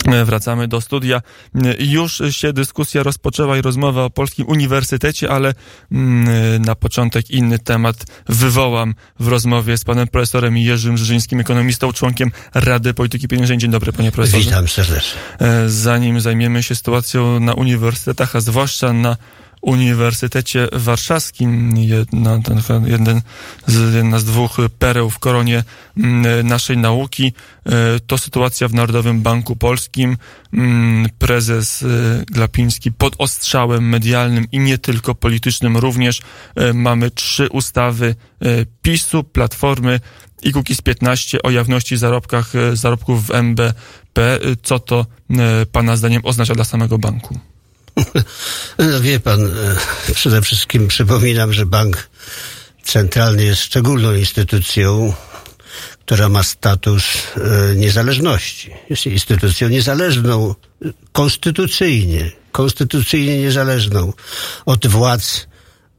Wracamy do studia. Już się dyskusja rozpoczęła i rozmowa o Polskim Uniwersytecie, ale na początek inny temat wywołam w rozmowie z panem profesorem Jerzym Żyżyńskim, ekonomistą, członkiem Rady Polityki Pieniężnej. Dzień dobry, panie profesorze. Witam serdecznie. Zanim zajmiemy się sytuacją na uniwersytetach, a zwłaszcza na Uniwersytecie Warszawskim, jedna z dwóch pereł w koronie naszej nauki, to sytuacja w Narodowym Banku Polskim. Prezes Glapiński pod ostrzałem medialnym i nie tylko politycznym również. Mamy 3 ustawy PiS-u, Platformy i Kukiz15 o jawności zarobków w NBP. Co to pana zdaniem oznacza dla samego banku? No wie pan, przede wszystkim przypominam, że bank centralny jest szczególną instytucją, która ma status niezależności. Jest instytucją niezależną, konstytucyjnie niezależną od władz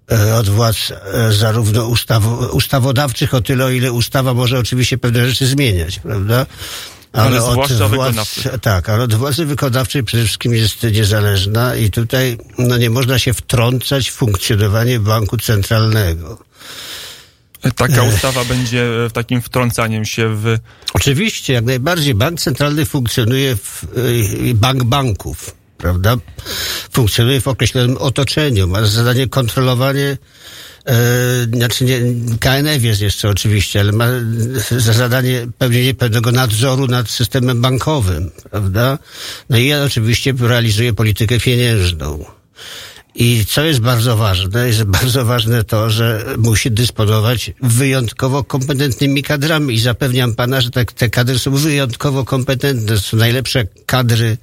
zarówno ustawodawczych, o tyle, o ile ustawa może oczywiście pewne rzeczy zmieniać, prawda? Ale zwłaszcza wykonawczych. Tak, ale od władzy wykonawczej przede wszystkim jest niezależna i tutaj nie można się wtrącać w funkcjonowanie banku centralnego. Taka ustawa będzie takim wtrącaniem się w... Oczywiście, jak najbardziej. Bank centralny funkcjonuje bank banków, prawda? Funkcjonuje w określonym otoczeniu. Ma za zadanie kontrolowanie KNF jest jeszcze oczywiście, ale ma za zadanie pełnienie pewnego nadzoru nad systemem bankowym, prawda? No i ja oczywiście realizuję politykę pieniężną. I co jest bardzo ważne? Jest bardzo ważne to, że musi dysponować wyjątkowo kompetentnymi kadrami i zapewniam pana, że te kadry są wyjątkowo kompetentne. To są najlepsze kadry,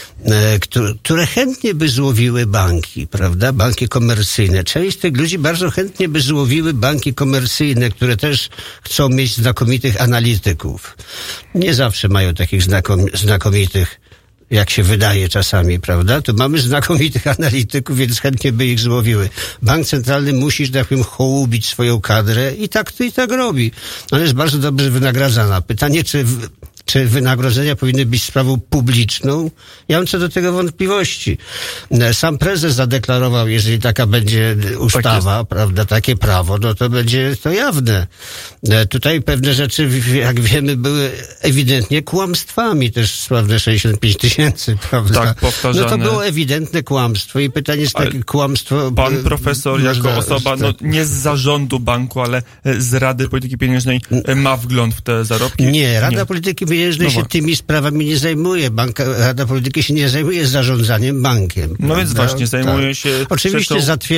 które chętnie by złowiły banki, prawda? Banki komercyjne. Część z tych ludzi bardzo chętnie by złowiły banki komercyjne, które też chcą mieć znakomitych analityków. Nie zawsze mają takich znakomitych, jak się wydaje czasami, prawda? To mamy znakomitych analityków, więc chętnie by ich złowiły. Bank centralny musi, że tak powiem, hołubić swoją kadrę i tak robi. Ona jest bardzo dobrze wynagradzana. Pytanie, czy wynagrodzenia powinny być sprawą publiczną? Ja mam co do tego wątpliwości. Sam prezes zadeklarował, jeżeli taka będzie ustawa, tak, prawda, takie prawo, no to będzie to jawne. Tutaj pewne rzeczy, jak wiemy, były ewidentnie kłamstwami. Też sławne 65 000, prawda? Tak, powtarzane. No to było ewidentne kłamstwo i pytanie jest takie kłamstwo... Pan profesor jako osoba, nie z zarządu banku, ale z Rady Polityki Pieniężnej ma wgląd w te zarobki? Nie, Rada Polityki Pieniężnej się tymi sprawami nie zajmuje. Rada Polityki się nie zajmuje zarządzaniem bankiem. No prawda? Więc właśnie, zajmuje się... Oczywiście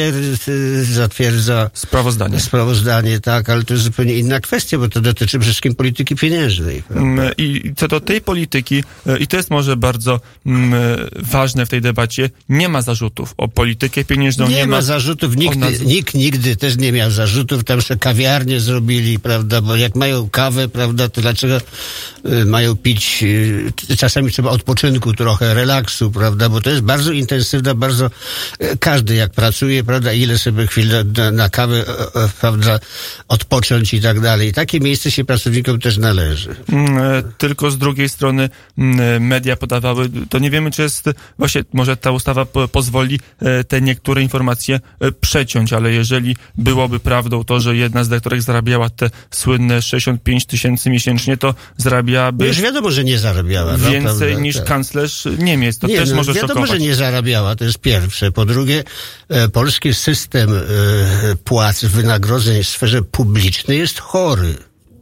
zatwierdza sprawozdanie, tak, ale to jest zupełnie inna kwestia, bo to dotyczy przede wszystkim polityki pieniężnej. Prawda? I co do tej polityki, i to jest może bardzo ważne w tej debacie, nie ma zarzutów o politykę pieniężną. Nie ma zarzutów, nikt nigdy też nie miał zarzutów, tam że kawiarnie zrobili, prawda, bo jak mają kawę, prawda, to dlaczego mają pić, czasami trzeba odpoczynku trochę, relaksu, prawda, bo to jest bardzo intensywna, każdy jak pracuje, prawda, ile sobie chwilę na kawę, prawda, odpocząć i tak dalej. Takie miejsce się pracownikom też należy. Tylko z drugiej strony media podawały, to nie wiemy, czy jest, właśnie może ta ustawa pozwoli te niektóre informacje przeciąć, ale jeżeli byłoby prawdą to, że jedna z dyrektorek zarabiała te słynne 65 000 miesięcznie, to zarabiałaby... Już wiadomo, że nie zarabiała. Więcej niż kanclerz Niemiec. To też może wiadomo, szokować. Że nie zarabiała, to jest pierwsze. Po drugie, polski system płac, wynagrodzeń w sferze publicznej jest chory.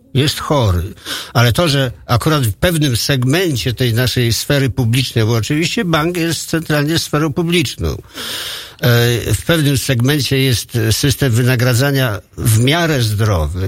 Ale to, że akurat w pewnym segmencie tej naszej sfery publicznej, bo oczywiście bank jest centralnie sferą publiczną, w pewnym segmencie jest system wynagradzania w miarę zdrowy,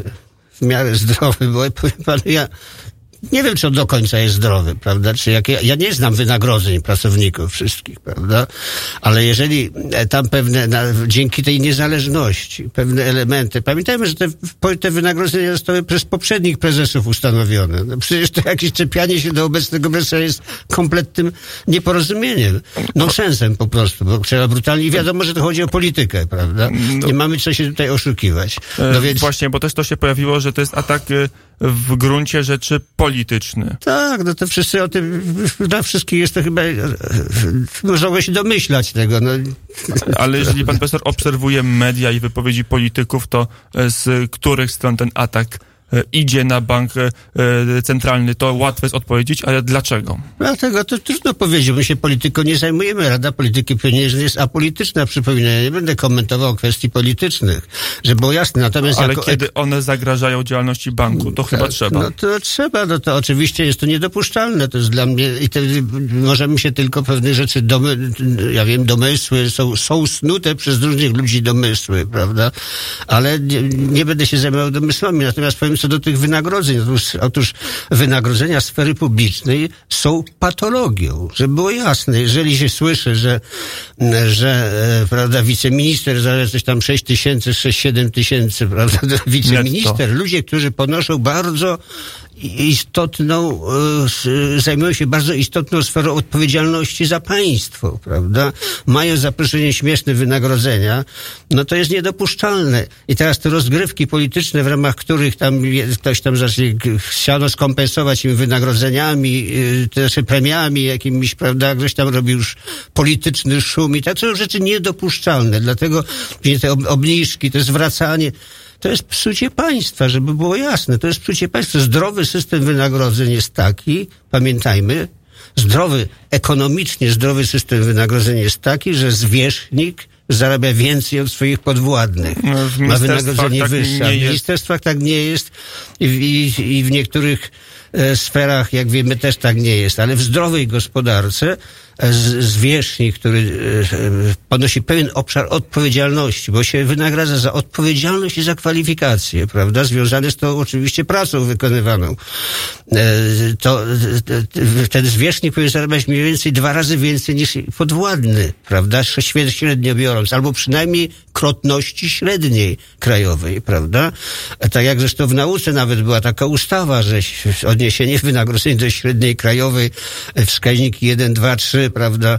bo powiem panu, ja nie wiem, czy on do końca jest zdrowy, prawda? Ja nie znam wynagrodzeń pracowników wszystkich, prawda? Ale jeżeli tam dzięki tej niezależności, pewne elementy, pamiętajmy, że te wynagrodzenia zostały przez poprzednich prezesów ustanowione. No przecież to jakieś czepianie się do obecnego prezesa jest kompletnym nieporozumieniem. Nonsensem po prostu, bo trzeba brutalnie, i wiadomo, że to chodzi o politykę, prawda? Nie mamy co się tutaj oszukiwać. No więc... Właśnie, bo też to się pojawiło, że to jest atak w gruncie rzeczy polityczny. Tak, no to wszyscy o tym, dla wszystkich jest to chyba, można się domyślać tego. No. Ale jeżeli pan profesor obserwuje media i wypowiedzi polityków, to z których stron ten atak idzie na bank centralny, to łatwo jest odpowiedzieć, ale dlaczego? Dlatego to trudno powiedzieć, my się polityką nie zajmujemy. Rada Polityki Pieniężnej jest apolityczna, przypominam. Ja nie będę komentował kwestii politycznych, żeby było jasne. Natomiast ale kiedy one zagrażają działalności banku, to chyba trzeba. No to trzeba, no to oczywiście jest to niedopuszczalne. To jest dla mnie, i możemy się tylko pewne rzeczy, domysły, są snute przez różnych ludzi domysły, prawda? Ale nie będę się zajmował domysłami. Natomiast powiem co do tych wynagrodzeń. Otóż wynagrodzenia sfery publicznej są patologią. Żeby było jasne, jeżeli się słyszy, że prawda, wiceminister zarabia coś tam 6 tysięcy, 6-7 tysięcy, prawda, wiceminister, ludzie, którzy ponoszą bardzo istotną, zajmują się bardzo istotną sferą odpowiedzialności za państwo, prawda? Mają zaproszenie śmieszne wynagrodzenia, no to jest niedopuszczalne. I teraz te rozgrywki polityczne, w ramach których tam ktoś tam chciano skompensować im wynagrodzeniami, też premiami jakimiś, prawda? Ktoś tam robi już polityczny szum i tak, to są rzeczy niedopuszczalne. Dlatego te obniżki, to zwracanie, to jest psucie państwa, żeby było jasne. To jest psucie państwa. Zdrowy system wynagrodzeń jest taki, pamiętajmy, ekonomicznie zdrowy system wynagrodzeń jest taki, że zwierzchnik zarabia więcej od swoich podwładnych. Ma wynagrodzenie tak wyższe. W ministerstwach tak nie jest i w niektórych sferach, jak wiemy, też tak nie jest. Ale w zdrowej gospodarce zwierzchnik, który ponosi pewien obszar odpowiedzialności, bo się wynagradza za odpowiedzialność i za kwalifikacje, prawda? Związane z tą oczywiście pracą wykonywaną. To ten zwierzchnik powinien zarabiać mniej więcej 2 razy więcej niż podwładny, prawda? Średnio biorąc, albo przynajmniej krotności średniej krajowej, prawda? Tak jak zresztą w nauce nawet była taka ustawa, że odniesienie wynagrodzeń do średniej krajowej, wskaźniki 1, 2, 3, prawda,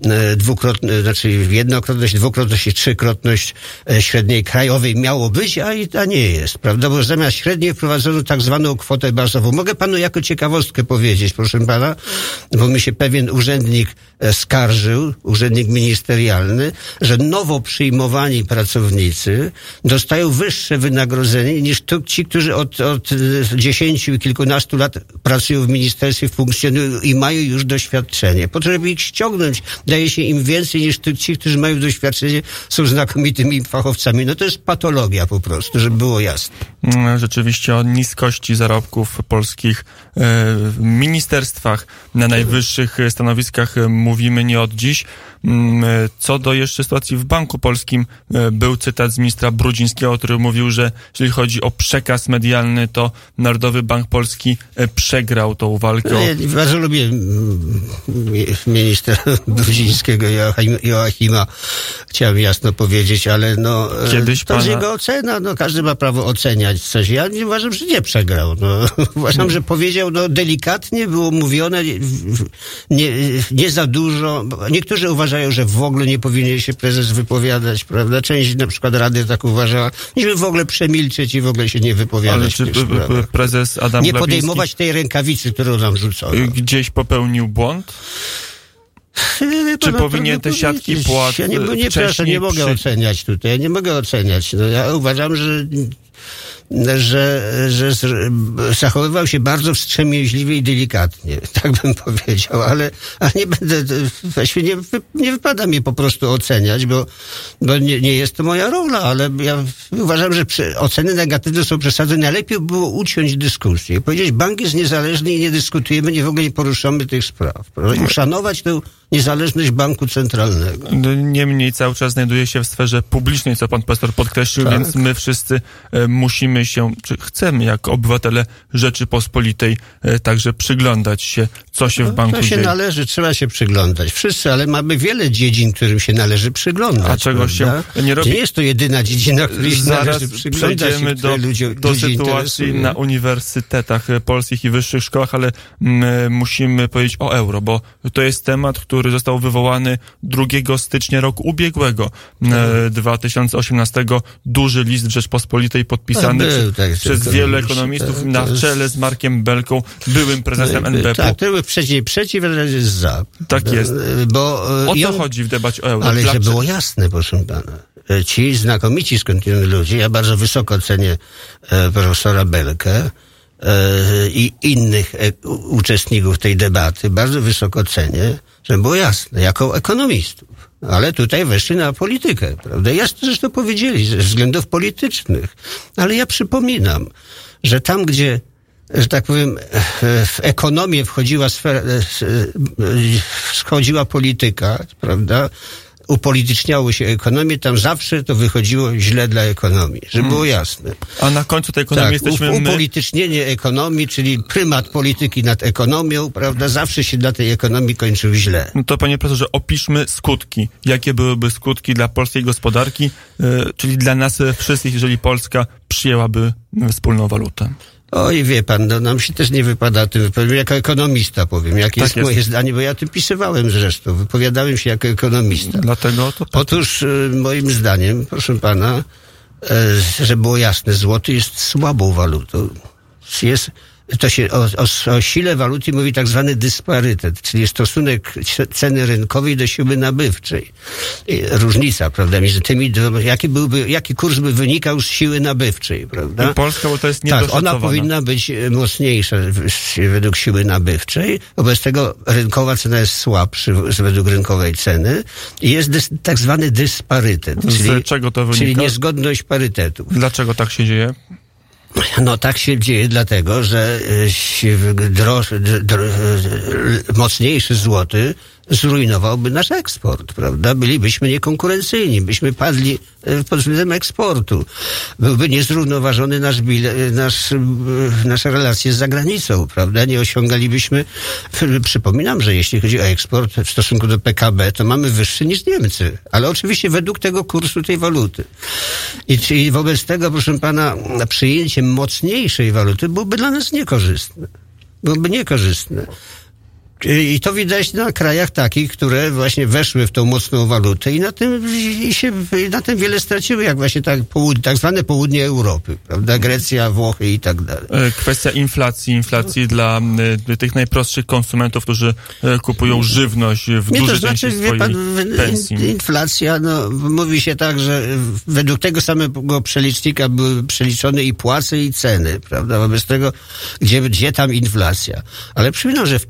jednokrotność, dwukrotność i trzykrotność średniej krajowej miało być, a nie jest, prawda, bo zamiast średniej wprowadzono tak zwaną kwotę bazową. Mogę panu jako ciekawostkę powiedzieć, proszę pana, bo mi się pewien urzędnik skarżył, urzędnik ministerialny, że nowo przyjmowani pracownicy dostają wyższe wynagrodzenie niż ci, którzy od 10 i kilkunastu lat pracują w ministerstwie, funkcjonują i mają już doświadczenie. Po to, żeby ich ściągnąć, daje się im więcej niż ci, którzy mają doświadczenie, są znakomitymi fachowcami. No to jest patologia po prostu, żeby było jasne. Rzeczywiście o niskości zarobków w polskich ministerstwach na najwyższych stanowiskach mówimy nie od dziś. Co do jeszcze sytuacji w Banku Polskim, był cytat z ministra Brudzińskiego, który mówił, że jeżeli chodzi o przekaz medialny, to Narodowy Bank Polski przegrał tą walkę. Ja bardzo lubię ministra Brudzińskiego, Joachima, chciałem jasno powiedzieć, ale no, to jest jego ocena, no każdy ma prawo oceniać coś. Ja nie uważam, że nie przegrał. No, uważam, że powiedział, no delikatnie, było mówione, nie za dużo. Niektórzy uważają, że w ogóle nie powinien się prezes wypowiadać, prawda? Część na przykład Rady tak uważała, żeby w ogóle przemilczeć i w ogóle się nie wypowiadać. Ale czy prezes Adam nie Glapiński podejmować tej rękawicy, którą nam rzucono. Gdzieś popełnił błąd? Czy powinien te siatki płat nie mogę oceniać tutaj. Ja nie mogę oceniać. No, ja uważam, że zachowywał się bardzo wstrzemięźliwie i delikatnie, tak bym powiedział, ale nie będę, właściwie nie wypada mi po prostu oceniać, bo nie jest to moja rola, ale ja uważam, że oceny negatywne są przesadzone. Najlepiej było uciąć dyskusję i powiedzieć, bank jest niezależny i nie dyskutujemy, w ogóle nie poruszamy tych spraw. I uszanować tę niezależność banku centralnego. Niemniej cały czas znajduje się w sferze publicznej, co pan profesor podkreślił, tak. Więc my wszyscy musimy się, czy chcemy jako obywatele Rzeczypospolitej także przyglądać się, co się w banku dzieje. To się należy, trzeba się przyglądać. Wszyscy, ale mamy wiele dziedzin, którym się należy przyglądać. A czego się nie robi? Nie jest to jedyna dziedzina, której się należy przyglądać. Przejdziemy do sytuacji na uniwersytetach polskich i wyższych szkołach, ale musimy powiedzieć o euro, bo to jest temat, który został wywołany 2 stycznia roku ubiegłego, 2018. Duży list Rzeczpospolitej podpisany przez wielu ekonomistów na czele z Markiem Belką, byłym prezesem NBP. Tak, to był przeciw, ale jest za. Tak jest. Bo o co chodzi w debacie o euro? Ale żeby było jasne, proszę pana, ci znakomici skądinąd ludzie, ja bardzo wysoko cenię profesora Belkę i innych uczestników tej debaty, bardzo wysoko cenię, żeby było jasne, jako ekonomistów. Ale tutaj weszli na politykę, prawda? Jasno, zresztą powiedzieli, ze względów politycznych. Ale ja przypominam, że tam, gdzie, że tak powiem, w ekonomię wchodziła polityka, prawda? Upolityczniało się ekonomię, tam zawsze to wychodziło źle dla ekonomii, żeby było jasne. A na końcu tej ekonomii jesteśmy my. Upolitycznienie ekonomii, czyli prymat polityki nad ekonomią, prawda, zawsze się dla tej ekonomii kończył źle. No to panie profesorze, opiszmy skutki. Jakie byłyby skutki dla polskiej gospodarki, czyli dla nas wszystkich, jeżeli Polska przyjęłaby wspólną walutę? Oj, wie pan, no, nam się też nie wypada o tym wypowiedzieć. Jako ekonomista powiem, jakie jest moje zdanie, bo ja o tym pisywałem zresztą. Wypowiadałem się jako ekonomista. Dlatego to Otóż moim zdaniem, proszę pana, żeby było jasne, złoty jest słabą walutą. To się o sile waluty mówi tak zwany dysparytet, czyli stosunek ceny rynkowej do siły nabywczej. Różnica, prawda, między tymi dwoma, jaki kurs by wynikał z siły nabywczej, prawda? I Polska, bo to jest niedoszacowana. Tak, ona powinna być mocniejsza według siły nabywczej. Wobec tego rynkowa cena jest słabsza według rynkowej ceny i jest tak zwany dysparytet. Z czego to wynika? Czyli niezgodność parytetów. Dlaczego tak się dzieje? No tak się dzieje dlatego, że mocniejszy złoty zrujnowałby nasz eksport, prawda? Bylibyśmy niekonkurencyjni, byśmy padli pod względem eksportu. Byłby niezrównoważony nasze relacje z zagranicą, prawda? Nie osiągalibyśmy... Przypominam, że jeśli chodzi o eksport w stosunku do PKB, to mamy wyższy niż Niemcy, ale oczywiście według tego kursu tej waluty. I czyli wobec tego, proszę pana, przyjęcie mocniejszej waluty byłoby dla nas niekorzystne. I to widać na krajach takich, które właśnie weszły w tą mocną walutę i na tym wiele straciły, jak właśnie tak zwane południe Europy, prawda? Grecja, Włochy i tak dalej. Kwestia inflacji dla tych najprostszych konsumentów, którzy kupują żywność w dużej części swojej pensji. Inflacja, no, mówi się tak, że według tego samego przelicznika były przeliczone i płace, i ceny, prawda? Wobec tego, gdzie tam inflacja. Ale przypominam, że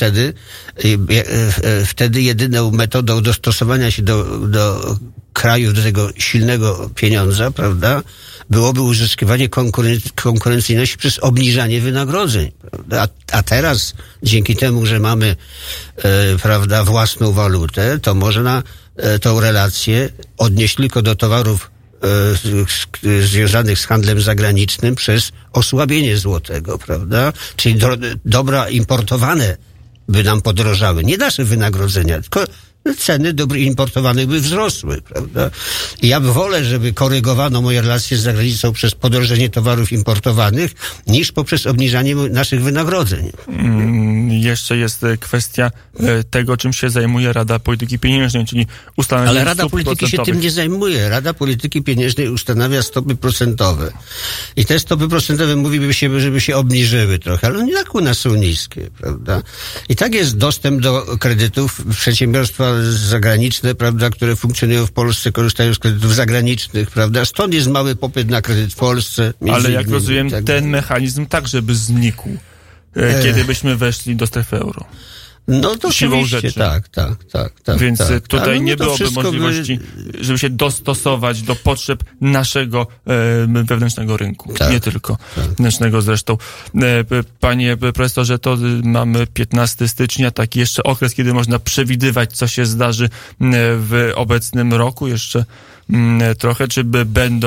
wtedy jedyną metodą dostosowania się do krajów, do tego silnego pieniądza, prawda, byłoby uzyskiwanie konkurencyjności przez obniżanie wynagrodzeń, prawda? A teraz, dzięki temu, że mamy, prawda, własną walutę, to można tą relację odnieść tylko do towarów związanych z handlem zagranicznym przez osłabienie złotego, prawda? Czyli dobra importowane by nam podrożały. Nie nasze wynagrodzenia, tylko ceny dóbr importowanych by wzrosły, prawda? I ja wolę, żeby korygowano moje relacje z zagranicą przez podrożenie towarów importowanych, niż poprzez obniżanie naszych wynagrodzeń. Jeszcze jest kwestia tego, czym się zajmuje Rada Polityki Pieniężnej, czyli ustanowienie Ale Rada Polityki się tym nie zajmuje. Rada Polityki Pieniężnej ustanawia stopy procentowe. I te stopy procentowe mówimy się, żeby się obniżyły trochę, ale one tak u nas są niskie, prawda? I tak jest dostęp do kredytów. Przedsiębiorstwa zagraniczne, prawda, które funkcjonują w Polsce, korzystają z kredytów zagranicznych, prawda? Stąd jest mały popyt na kredyt w Polsce. Ale jak rozumiem, ten mechanizm także by znikł, kiedy byśmy weszli do strefy euro. No to siłą rzeczy. Tak. Więc tutaj no nie byłoby możliwości, żeby się dostosować do potrzeb naszego wewnętrznego rynku. Tak, nie tylko wewnętrznego zresztą. Panie profesorze, to mamy 15 stycznia, taki jeszcze okres, kiedy można przewidywać, co się zdarzy w obecnym roku. Jeszcze trochę, czy będą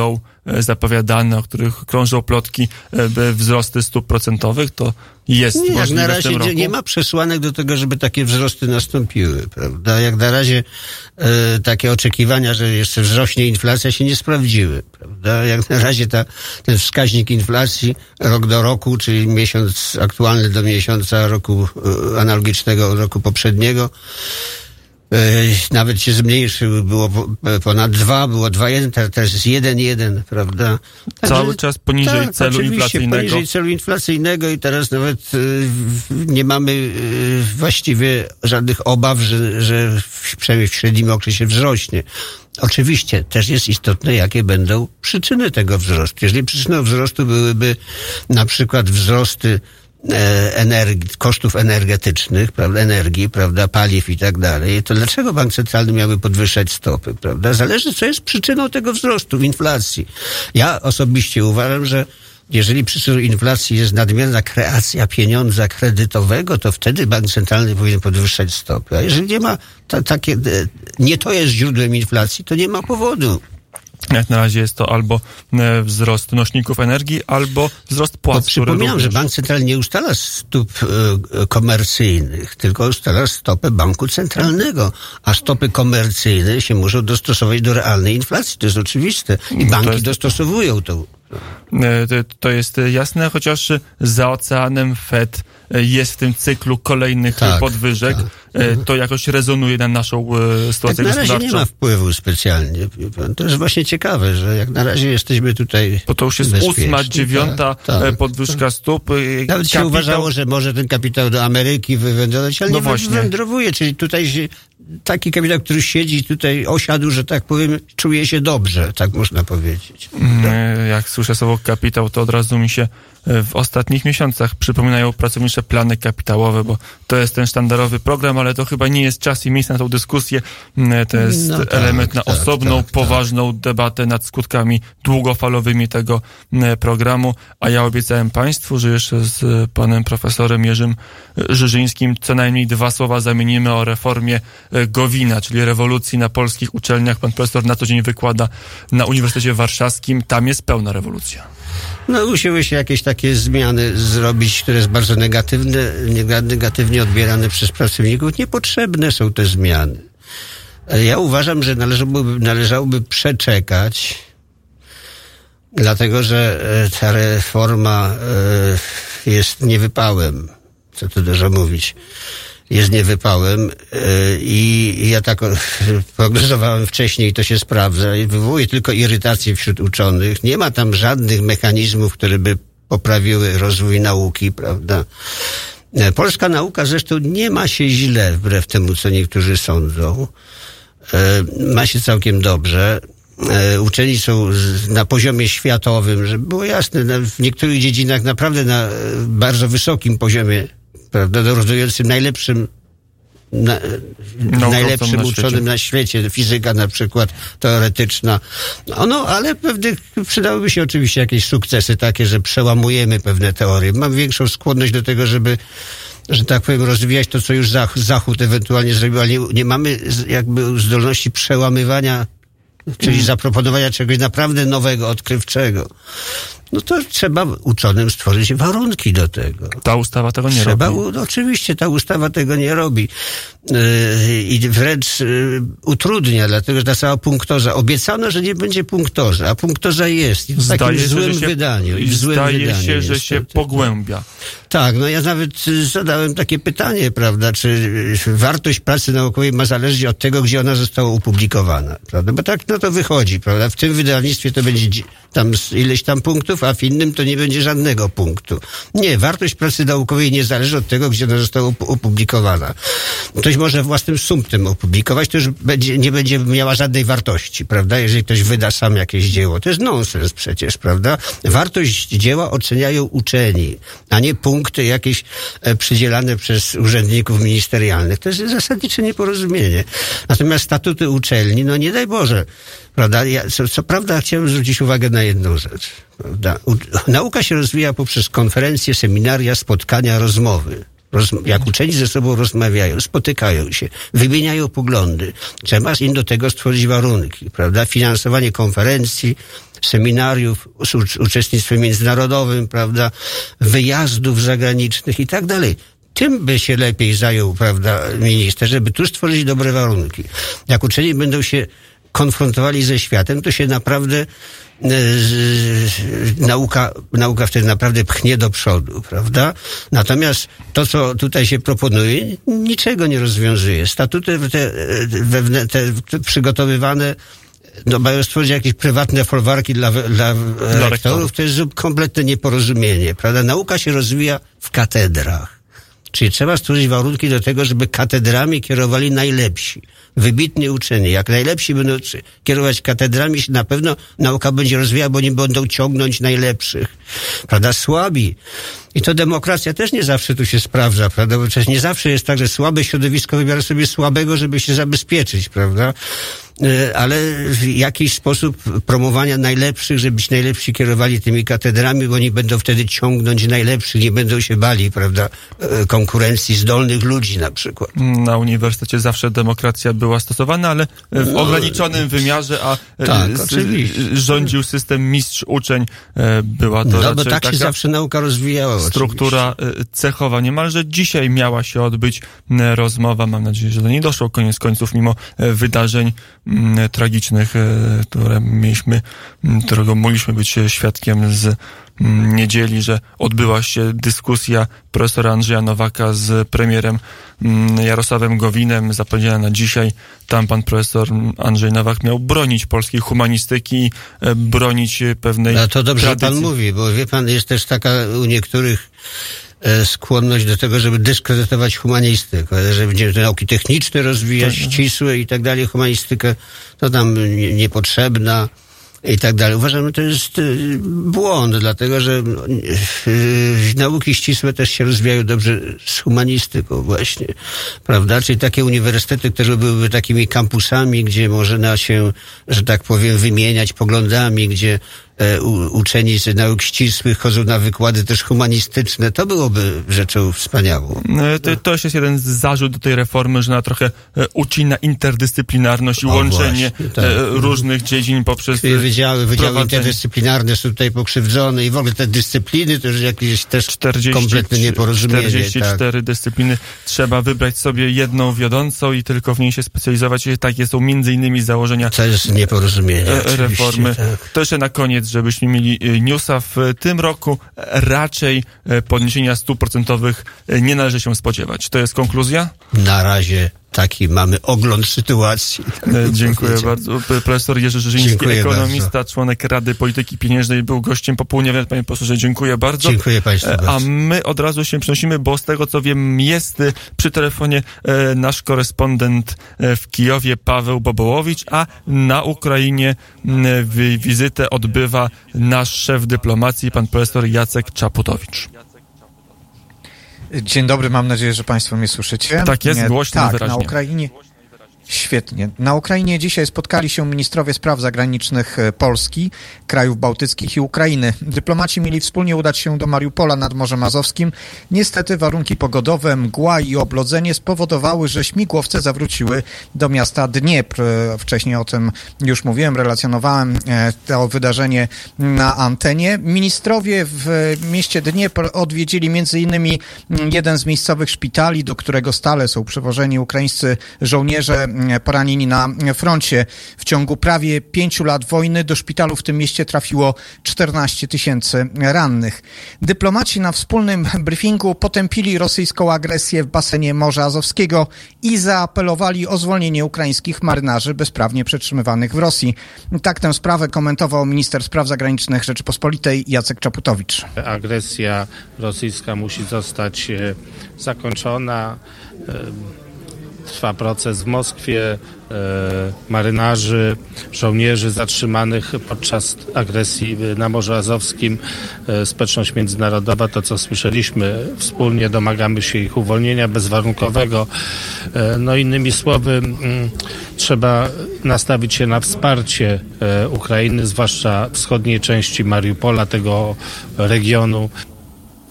zapowiadane, o których krążą plotki, wzrosty stóp procentowych, to jest możliwe jak na w razie tym roku. nie ma przesłanek do tego, żeby takie wzrosty nastąpiły, prawda? Jak na razie takie oczekiwania, że jeszcze wzrośnie inflacja, się nie sprawdziły, prawda? Jak na razie ten wskaźnik inflacji rok do roku, czyli miesiąc aktualny do miesiąca roku analogicznego roku poprzedniego, nawet się zmniejszył, było ponad 2, było 2,1, teraz jest 1,1, prawda? Cały czas poniżej celu inflacyjnego. Poniżej celu inflacyjnego i teraz nawet nie mamy właściwie żadnych obaw, że przynajmniej w średnim okresie wzrośnie. Oczywiście też jest istotne, jakie będą przyczyny tego wzrostu. Jeżeli przyczyną wzrostu byłyby na przykład wzrosty energii, kosztów energetycznych, prawda, energii, prawda, paliw i tak dalej, to dlaczego bank centralny miałby podwyższać stopy, prawda? Zależy, co jest przyczyną tego wzrostu, inflacji. Ja osobiście uważam, że jeżeli przyczyną inflacji jest nadmierna kreacja pieniądza kredytowego, to wtedy bank centralny powinien podwyższać stopy. A jeżeli nie ma nie to jest źródłem inflacji, to nie ma powodu. Jak na razie jest to albo wzrost nośników energii, albo wzrost płac. Przypominam, że bank centralny nie ustala stóp komercyjnych, tylko ustala stopę banku centralnego, a stopy komercyjne się muszą dostosować do realnej inflacji. To jest oczywiste. I banki dostosowują to. To jest jasne, chociaż za oceanem Fed jest w tym cyklu kolejnych podwyżek. To jakoś rezonuje na naszą sytuację na gospodarczą. razie nie ma wpływu specjalnie. To jest właśnie ciekawe, że jak na razie jesteśmy tutaj bo to już jest 8., 9. podwyżka stóp. Nawet się uważało, że może ten kapitał do Ameryki wywędrować, ale nie wywędrowuje. Czyli tutaj taki kapitał, który siedzi tutaj, osiadł, że tak powiem, czuje się dobrze, tak można powiedzieć. Jak słyszę słowo kapitał, to od razu mi się w ostatnich miesiącach przypominają pracownicze plany kapitałowe, bo to jest ten sztandarowy program, ale to chyba nie jest czas i miejsce na tą dyskusję. To jest element na osobną, poważną debatę nad skutkami długofalowymi tego programu, a ja obiecałem Państwu, że jeszcze z panem profesorem Jerzym Żyżyńskim co najmniej 2 słowa zamienimy o reformie Gowina, czyli rewolucji na polskich uczelniach. Pan profesor na co dzień wykłada na Uniwersytecie Warszawskim. Tam jest pełna rewolucja. Musiły się jakieś takie zmiany zrobić, które jest bardzo negatywnie odbierane przez pracowników. Niepotrzebne są te zmiany. Ja uważam, że należałoby przeczekać, dlatego że ta reforma jest niewypałem. Co tu dużo mówić. Jest niewypałem i ja tak prognozowałem wcześniej i to się sprawdza i wywołuje tylko irytację wśród uczonych. Nie ma tam żadnych mechanizmów, które by poprawiły rozwój nauki, prawda? Polska nauka zresztą nie ma się źle, wbrew temu, co niektórzy sądzą. Ma się całkiem dobrze. Uczeni są na poziomie światowym, żeby było jasne, w niektórych dziedzinach naprawdę na bardzo wysokim poziomie, prawda, dorównującym najlepszym uczonym na świecie, fizyka na przykład, teoretyczna. Ale przydałyby się oczywiście jakieś sukcesy takie, że przełamujemy pewne teorie. Mam większą skłonność do tego, żeby, że tak powiem, rozwijać to, co już Zachód ewentualnie zrobił, ale nie mamy jakby zdolności przełamywania, czyli zaproponowania czegoś naprawdę nowego, odkrywczego. To trzeba uczonym stworzyć warunki do tego. Ta ustawa tego nie robi. Oczywiście ta ustawa tego nie robi. I wręcz utrudnia, dlatego że ta cała punktoza. Obiecano, że nie będzie punktoza, a punktoza jest. I w takim złym wydaniu. Zdaje się, że się pogłębia. Tak, ja nawet zadałem takie pytanie, prawda, czy wartość pracy naukowej ma zależeć od tego, gdzie ona została opublikowana, prawda, bo tak to wychodzi, prawda, w tym wydawnictwie to będzie tam ileś tam punktów, a w innym to nie będzie żadnego punktu. Nie, wartość pracy naukowej nie zależy od tego, gdzie ona została opublikowana. Ktoś może własnym sumptem opublikować, to już nie będzie miała żadnej wartości, prawda, jeżeli ktoś wyda sam jakieś dzieło. To jest nonsens przecież, prawda. Wartość dzieła oceniają uczeni, a nie punkty jakieś przydzielane przez urzędników ministerialnych. To jest zasadnicze nieporozumienie. Natomiast statuty uczelni, nie daj Boże, prawda. Co prawda chciałem zwrócić uwagę na jedną rzecz, prawda. Nauka się rozwija poprzez konferencje, seminaria, spotkania, rozmowy. Jak uczeni ze sobą rozmawiają, spotykają się, wymieniają poglądy. Trzeba im do tego stworzyć warunki, prawda? Finansowanie konferencji, seminariów z uczestnictwem międzynarodowym, prawda, wyjazdów zagranicznych i tak dalej. Tym by się lepiej zajął, prawda, minister, żeby tu stworzyć dobre warunki. Jak uczeni będą się konfrontowali ze światem, to się naprawdę nauka wtedy naprawdę pchnie do przodu, prawda? Natomiast to, co tutaj się proponuje, niczego nie rozwiązuje. Statuty te przygotowywane mają stworzyć jakieś prywatne folwarki dla rektorów. To jest kompletne nieporozumienie, prawda? Nauka się rozwija w katedrach. Czyli trzeba stworzyć warunki do tego, żeby katedrami kierowali najlepsi, wybitni uczeni. Jak najlepsi będą kierować katedrami, się na pewno nauka będzie rozwijała, bo nie będą ciągnąć najlepszych. Prawda? Słabi. I to demokracja też nie zawsze tu się sprawdza, prawda? Bo przecież nie zawsze jest tak, że słabe środowisko wybiera sobie słabego, żeby się zabezpieczyć, prawda? Ale w jakiś sposób promowania najlepszych, żeby ci najlepsi kierowali tymi katedrami, bo oni będą wtedy ciągnąć najlepszych, nie będą się bali, prawda, konkurencji zdolnych ludzi na przykład. Na uniwersytecie zawsze demokracja była stosowana, ale w ograniczonym wymiarze, a tak, rządził system mistrz-uczeń. Była to raczej bo tak się zawsze nauka rozwijała. Struktura cechowa. Niemalże dzisiaj miała się odbyć rozmowa, mam nadzieję, że do niej doszło koniec końców, mimo wydarzeń tragicznych, którego mogliśmy być świadkiem z niedzieli, że odbyła się dyskusja profesora Andrzeja Nowaka z premierem Jarosławem Gowinem, zapowiedziana na dzisiaj. Tam pan profesor Andrzej Nowak miał bronić polskiej humanistyki, bronić pewnej no to dobrze, tradycji. Że pan mówi, bo wie pan, jest też taka u niektórych skłonność do tego, żeby dyskredytować humanistykę, żeby te nauki techniczne rozwijać, ścisłe i tak dalej, humanistykę to tam niepotrzebna i tak dalej. Uważam, że to jest błąd, dlatego że nauki ścisłe też się rozwijają dobrze z humanistyką właśnie, prawda? Czyli takie uniwersytety, które byłyby takimi kampusami, gdzie można się, że tak powiem, wymieniać poglądami, gdzie uczeni z nauk ścisłych chodzą na wykłady też humanistyczne, to byłoby rzeczą wspaniałą. To jest jeden z zarzut do tej reformy, że ona trochę ucina interdyscyplinarność i łączenie różnych dziedzin poprzez wydziały interdyscyplinarne są tutaj pokrzywdzone i w ogóle te dyscypliny to już jakieś też kompletne nieporozumienie. 44 dyscypliny. Trzeba wybrać sobie jedną wiodącą i tylko w niej się specjalizować. Takie są między innymi założenia to jest nieporozumienie reformy. Tak. To jeszcze na koniec, żebyśmy mieli newsa. W tym roku raczej podniesienia stóp procentowych nie należy się spodziewać. To jest konkluzja? Na razie taki mamy ogląd sytuacji. Dziękuję bardzo. Profesor Jerzy Żyżyński, ekonomista, członek Rady Polityki Pieniężnej, był gościem popołudniowy. Panie profesorze, dziękuję bardzo. Dziękuję państwu bardzo. A my od razu się przenosimy, bo z tego co wiem, jest przy telefonie nasz korespondent w Kijowie, Paweł Bobołowicz, a na Ukrainie wizytę odbywa nasz szef dyplomacji, pan profesor Jacek Czaputowicz. Dzień dobry, mam nadzieję, że państwo mnie słyszycie. Tak jest, głośno i wyraźnie. Na Ukrainie. Świetnie. Na Ukrainie dzisiaj spotkali się ministrowie spraw zagranicznych Polski, krajów bałtyckich i Ukrainy. Dyplomaci mieli wspólnie udać się do Mariupola nad Morzem Azowskim. Niestety warunki pogodowe, mgła i oblodzenie spowodowały, że śmigłowce zawróciły do miasta Dniepr. Wcześniej o tym już mówiłem, relacjonowałem to wydarzenie na antenie. Ministrowie w mieście Dniepr odwiedzili m.in. jeden z miejscowych szpitali, do którego stale są przywożeni ukraińscy żołnierze poranieni na froncie. W ciągu prawie 5 lat wojny do szpitalu w tym mieście trafiło 14 000 rannych. Dyplomaci na wspólnym briefingu potępili rosyjską agresję w basenie Morza Azowskiego i zaapelowali o zwolnienie ukraińskich marynarzy bezprawnie przetrzymywanych w Rosji. Tak tę sprawę komentował minister spraw zagranicznych Rzeczypospolitej Jacek Czaputowicz. Agresja rosyjska musi zostać zakończona. Trwa proces w Moskwie, marynarzy, żołnierzy zatrzymanych podczas agresji na Morzu Azowskim, społeczność międzynarodowa, to co słyszeliśmy, wspólnie domagamy się ich uwolnienia bezwarunkowego. No innymi słowy, trzeba nastawić się na wsparcie Ukrainy, zwłaszcza wschodniej części Mariupola, tego regionu.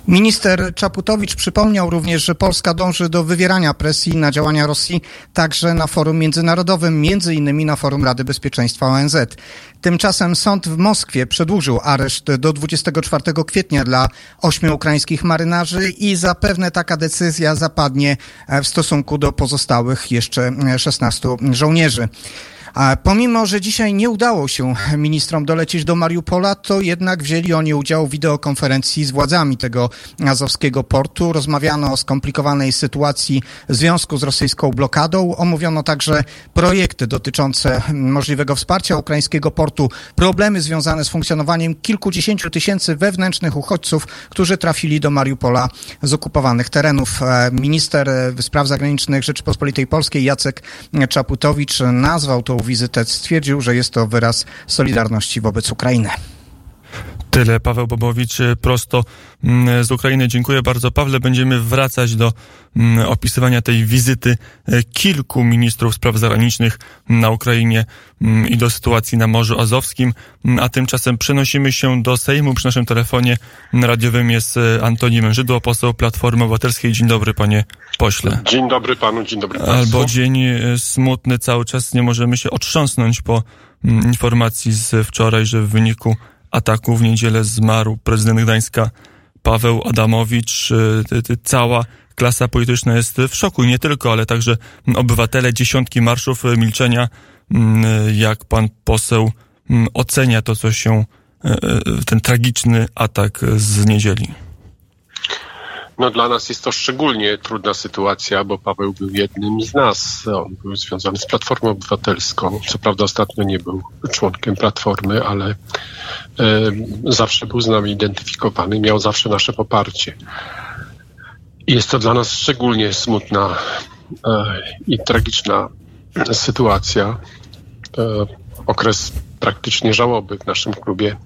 Minister Czaputowicz przypomniał również, że Polska dąży do wywierania presji na działania Rosji także na forum międzynarodowym, między innymi na forum Rady Bezpieczeństwa ONZ. Tymczasem sąd w Moskwie przedłużył areszt do 24 kwietnia dla 8 ukraińskich marynarzy i zapewne taka decyzja zapadnie w stosunku do pozostałych jeszcze 16 żołnierzy. A pomimo, że dzisiaj nie udało się ministrom dolecieć do Mariupola, to jednak wzięli oni udział w wideokonferencji z władzami tego azowskiego portu. Rozmawiano o skomplikowanej sytuacji w związku z rosyjską blokadą. Omówiono także projekty dotyczące możliwego wsparcia ukraińskiego portu, problemy związane z funkcjonowaniem kilkudziesięciu tysięcy wewnętrznych uchodźców, którzy trafili do Mariupola z okupowanych terenów. Minister Spraw Zagranicznych Rzeczypospolitej Polskiej Jacek Czaputowicz nazwał tą wizytę, stwierdził, że jest to wyraz solidarności wobec Ukrainy. Tyle. Paweł Bobowicz prosto z Ukrainy. Dziękuję bardzo, Pawle. Będziemy wracać do opisywania tej wizyty kilku ministrów spraw zagranicznych na Ukrainie i do sytuacji na Morzu Azowskim. A tymczasem przenosimy się do Sejmu. Przy naszym telefonie radiowym jest Antoni Mężydło, poseł Platformy Obywatelskiej. Dzień dobry, panie pośle. Dzień dobry panu, dzień dobry państwu. Albo dzień smutny, cały czas nie możemy się otrząsnąć po informacji z wczoraj, że w wyniku ataku w niedzielę zmarł prezydent Gdańska Paweł Adamowicz. Cała klasa polityczna jest w szoku i nie tylko, ale także obywatele, dziesiątki marszów milczenia. Jak pan poseł ocenia to, co się, ten tragiczny atak z niedzieli? No dla nas jest to szczególnie trudna sytuacja, bo Paweł był jednym z nas. On był związany z Platformą Obywatelską. Co prawda ostatnio nie był członkiem Platformy, ale zawsze był z nami identyfikowany, miał zawsze nasze poparcie. I jest to dla nas szczególnie smutna i tragiczna sytuacja. Okres praktycznie żałoby w naszym klubie.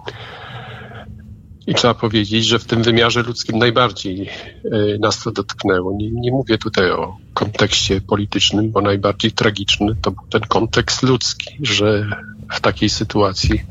I trzeba powiedzieć, że w tym wymiarze ludzkim najbardziej nas to dotknęło. Nie mówię tutaj o kontekście politycznym, bo najbardziej tragiczny to był ten kontekst ludzki, że w takiej sytuacji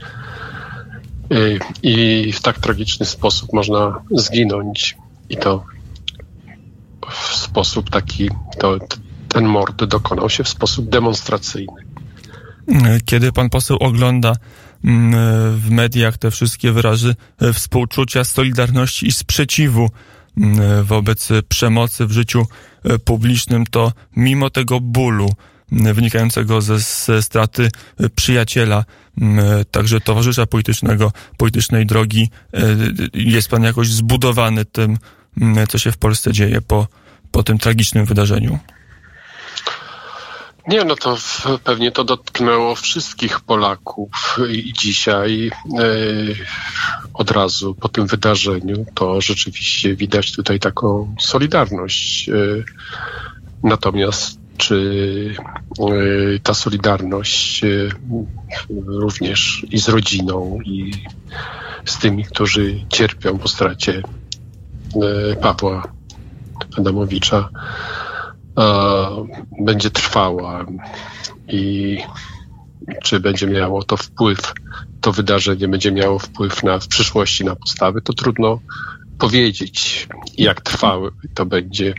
i w tak tragiczny sposób można zginąć. I to w sposób taki, ten mord dokonał się w sposób demonstracyjny. Kiedy pan poseł ogląda w mediach te wszystkie wyrazy współczucia, solidarności i sprzeciwu wobec przemocy w życiu publicznym, to mimo tego bólu wynikającego ze straty przyjaciela, także towarzysza politycznego, politycznej drogi, jest pan jakoś zbudowany tym, co się w Polsce dzieje po tym tragicznym wydarzeniu? Nie, no to pewnie to dotknęło wszystkich Polaków i dzisiaj od razu po tym wydarzeniu to rzeczywiście widać tutaj taką solidarność. Natomiast czy ta solidarność również i z rodziną, i z tymi, którzy cierpią po stracie Pawła Adamowicza, będzie trwała i czy będzie miało to wpływ, to wydarzenie będzie miało wpływ w przyszłości na postawy, to trudno powiedzieć, jak trwały to będzie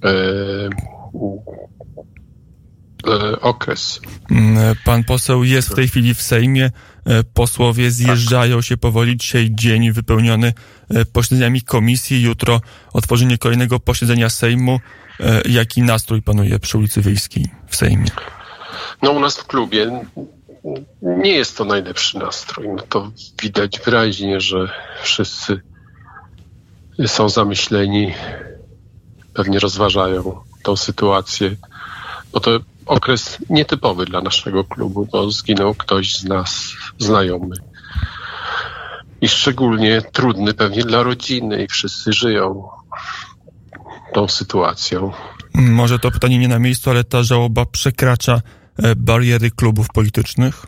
okres. Pan poseł jest w tej chwili w Sejmie. Posłowie zjeżdżają się powoli. Dzisiaj dzień wypełniony posiedzeniami komisji. Jutro otworzenie kolejnego posiedzenia Sejmu. Jaki nastrój panuje przy ulicy Wiejskiej w Sejmie? No u nas w klubie nie jest to najlepszy nastrój. No to widać wyraźnie, że wszyscy są zamyśleni, pewnie rozważają tą sytuację, bo to okres nietypowy dla naszego klubu, bo zginął ktoś z nas znajomy. I szczególnie trudny pewnie dla rodziny i wszyscy żyją tą sytuacją. Może to pytanie nie na miejscu, ale ta żałoba przekracza bariery klubów politycznych?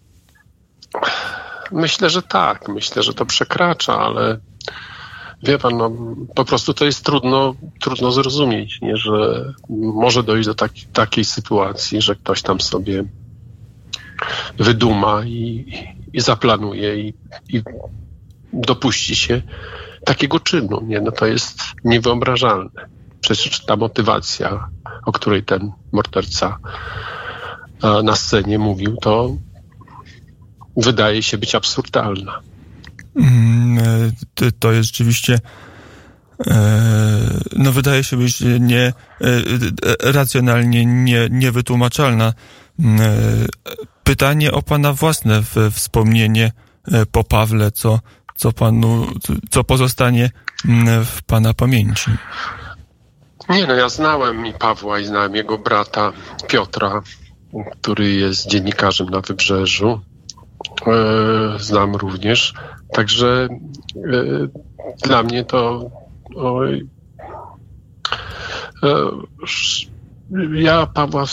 Myślę, że tak. Myślę, że to przekracza, ale wie pan, no, po prostu to jest trudno zrozumieć, nie? Że może dojść do takiej sytuacji, że ktoś tam sobie wyduma i zaplanuje i dopuści się takiego czynu. Nie? No to jest niewyobrażalne. Przecież ta motywacja, o której ten morderca na scenie mówił, to wydaje się być absurdalna. To jest rzeczywiście wydaje się być racjonalnie niewytłumaczalna. Pytanie o pana własne wspomnienie po Pawle, co pozostanie w pana pamięci? Ja znałem i Pawła, i znałem jego brata Piotra, który jest dziennikarzem na Wybrzeżu. Znam również. Także dla mnie to ja Pawła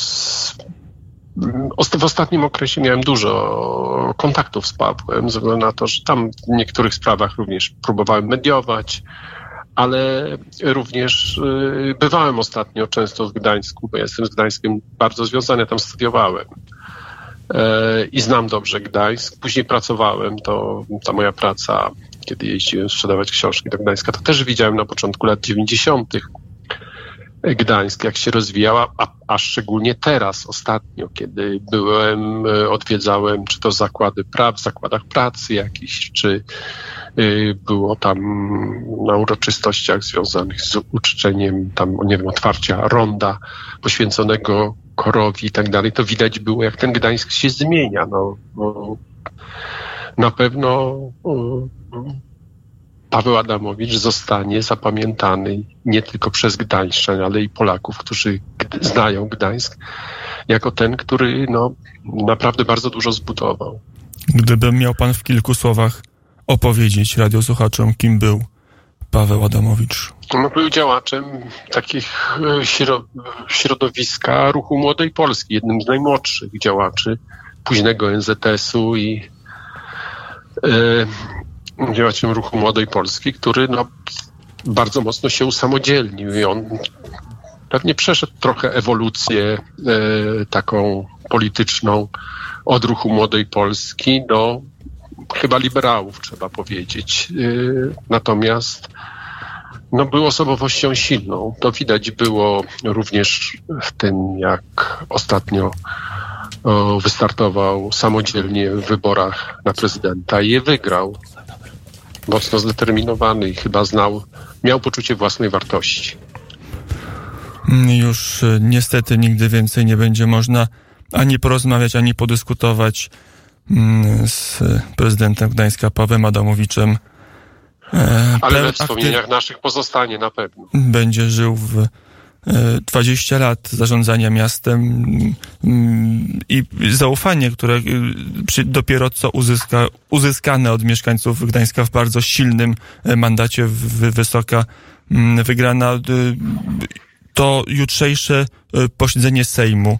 w ostatnim okresie miałem dużo kontaktów z Pawłem, ze względu na to, że tam w niektórych sprawach również próbowałem mediować, ale również bywałem ostatnio często w Gdańsku, bo ja jestem z Gdańskiem bardzo związany, tam studiowałem i znam dobrze Gdańsk. Później pracowałem, to ta moja praca, kiedy jeździłem sprzedawać książki do Gdańska, to też widziałem na początku lat 90. Gdańsk, jak się rozwijała, a szczególnie teraz, ostatnio, kiedy odwiedzałem czy to w zakładach pracy jakichś, czy było tam na uroczystościach związanych z uczczeniem otwarcia ronda poświęconego Korowi i tak dalej, to widać było, jak ten Gdańsk się zmienia. Na pewno Paweł Adamowicz zostanie zapamiętany nie tylko przez Gdańszczan, ale i Polaków, którzy znają Gdańsk, jako ten, który naprawdę bardzo dużo zbudował. Gdyby miał pan w kilku słowach opowiedzieć radiosłuchaczom, kim był Paweł Adamowicz? Był działaczem takich środowiska Ruchu Młodej Polski, jednym z najmłodszych działaczy późnego NZS-u i działaczem Ruchu Młodej Polski, który bardzo mocno się usamodzielnił i on pewnie przeszedł trochę ewolucję taką polityczną od Ruchu Młodej Polski do chyba liberałów, trzeba powiedzieć. Natomiast był osobowością silną. To widać było również w tym, jak ostatnio wystartował samodzielnie w wyborach na prezydenta i je wygrał. Mocno zdeterminowany i chyba miał poczucie własnej wartości. Już niestety nigdy więcej nie będzie można ani porozmawiać, ani podyskutować z prezydentem Gdańska Pawłem Adamowiczem. Ale we wspomnieniach naszych pozostanie na pewno. Będzie żył w 20 lat zarządzania miastem i zaufanie, które dopiero co uzyskane od mieszkańców Gdańska w bardzo silnym mandacie, wysoka wygrana. To jutrzejsze posiedzenie Sejmu,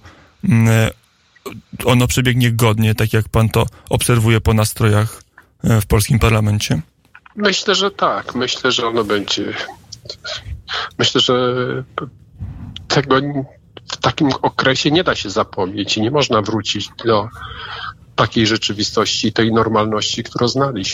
ono przebiegnie godnie, tak jak pan to obserwuje po nastrojach w polskim parlamencie? Myślę, że tak. Myślę, że ono będzie... Myślę, że tego w takim okresie nie da się zapomnieć i nie można wrócić do takiej rzeczywistości, tej normalności, którą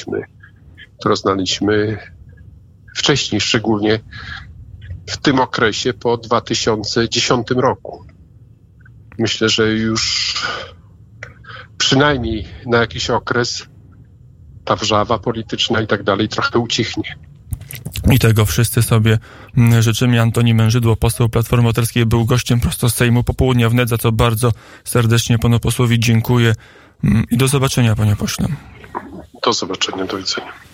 znaliśmy wcześniej, szczególnie w tym okresie po 2010 roku. Myślę, że już przynajmniej na jakiś okres ta wrzawa polityczna i tak dalej trochę ucichnie. I tego wszyscy sobie życzymy. Antoni Mężydło, poseł Platformy Obywatelskiej, był gościem prosto z Sejmu Popołudnia Wnet, za co bardzo serdecznie panu posłowi dziękuję i do zobaczenia, panie pośle. Do zobaczenia, do widzenia.